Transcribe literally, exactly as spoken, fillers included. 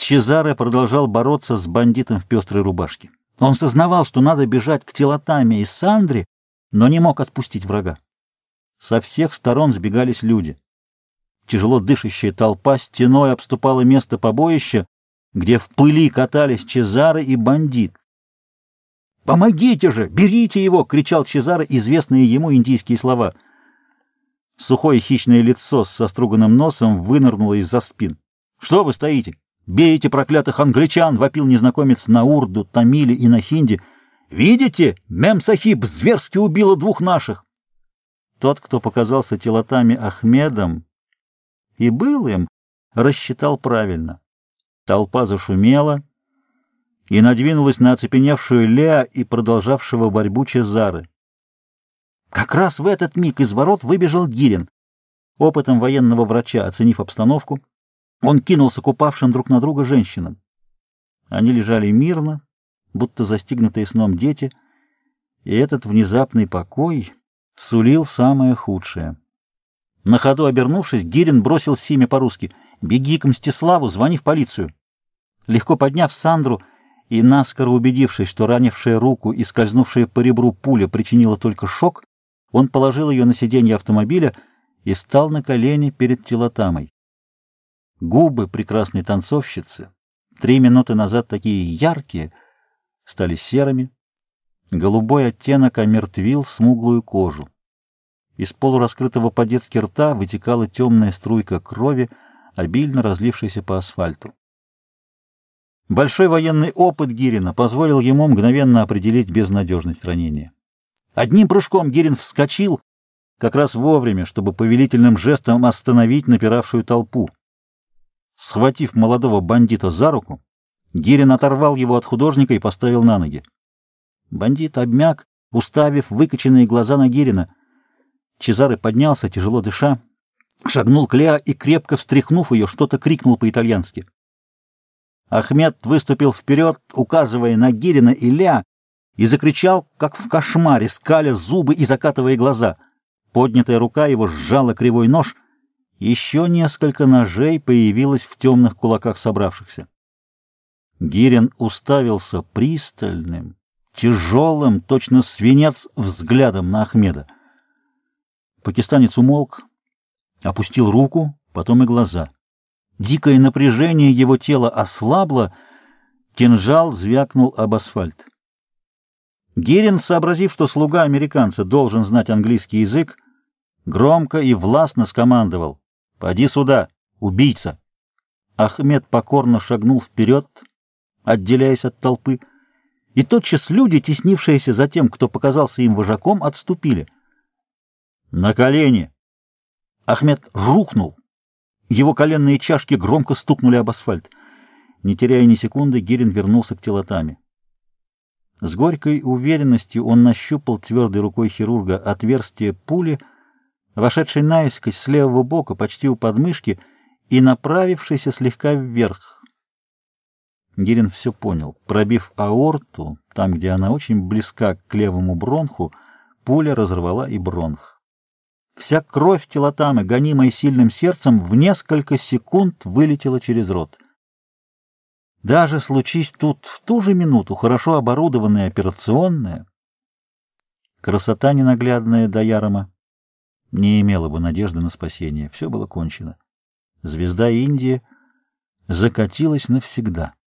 Чезаре продолжал бороться с бандитом в пестрой рубашке. Он сознавал, что надо бежать к Телотаме и Сандре, но не мог отпустить врага. Со всех сторон сбегались люди. Тяжело дышащая толпа стеной обступала место побоища, где в пыли катались Чезаре и бандит. «Помогите же! Берите его!» — кричал Чезаре известные ему индийские слова. Сухое хищное лицо с соструганным носом вынырнуло из-за спин. «Что вы стоите? Бейте проклятых англичан!» — вопил незнакомец на урду, тамиле и на хинди. «Видите? Мем-сахиб зверски убила двух наших!» Тот, кто показался Телотаме Ахмедом и был им, рассчитал правильно. Толпа зашумела и надвинулась на оцепеневшую Леа и продолжавшего борьбу Чезаре. Как раз в этот миг из ворот выбежал Гирин. Опытом военного врача, оценив обстановку, он кинулся к упавшим друг на друга женщинам. Они лежали мирно, будто застигнутые сном дети, и этот внезапный покой сулил самое худшее. На ходу обернувшись, Гирин бросил Симе по-русски: «Беги к Мстиславу, звони в полицию». Легко подняв Сандру и наскоро убедившись, что ранившая руку и скользнувшая по ребру пуля причинила только шок, он положил ее на сиденье автомобиля и стал на колени перед Телотамой. Губы прекрасной танцовщицы, три минуты назад такие яркие, стали серыми, голубой оттенок омертвил смуглую кожу. Из полураскрытого по-детски рта вытекала темная струйка крови, обильно разлившейся по асфальту. Большой военный опыт Гирина позволил ему мгновенно определить безнадежность ранения. Одним прыжком Гирин вскочил, как раз вовремя, чтобы повелительным жестом остановить напиравшую толпу. Схватив молодого бандита за руку, Гирин оторвал его от художника и поставил на ноги. Бандит обмяк, уставив выкоченные глаза на Гирина. Чезаре поднялся, тяжело дыша, шагнул к Леа и, крепко встряхнув ее, что-то крикнул по-итальянски. Ахмед выступил вперед, указывая на Гирина и Леа, и закричал, как в кошмаре, скаля зубы и закатывая глаза. Поднятая рука его сжала кривой нож. Еще несколько ножей появилось в темных кулаках собравшихся. Гирин уставился пристальным, тяжелым, точно свинец, взглядом на Ахмеда. Пакистанец умолк, опустил руку, потом и глаза. Дикое напряжение его тела ослабло, кинжал звякнул об асфальт. Гирин, сообразив, что слуга американца должен знать английский язык, громко и властно скомандовал: «Поди сюда, убийца!» Ахмед покорно шагнул вперед, отделяясь от толпы, и тотчас люди, теснившиеся за тем, кто показался им вожаком, отступили. «На колени!» Ахмед рухнул. Его коленные чашки громко стукнули об асфальт. Не теряя ни секунды, Гирин вернулся к Телотаме. С горькой уверенностью он нащупал твердой рукой хирурга отверстие пули, вошедшей наискось с левого бока, почти у подмышки, и направившейся слегка вверх. Гирин все понял. Пробив аорту, там, где она очень близка к левому бронху, пуля разорвала и бронх. Вся кровь Телотамы, гонимая сильным сердцем, в несколько секунд вылетела через рот. Даже случись тут в ту же минуту хорошо оборудованная операционная, красота ненаглядная Даярома не имела бы надежды на спасение. Все было кончено. Звезда Индии закатилась навсегда.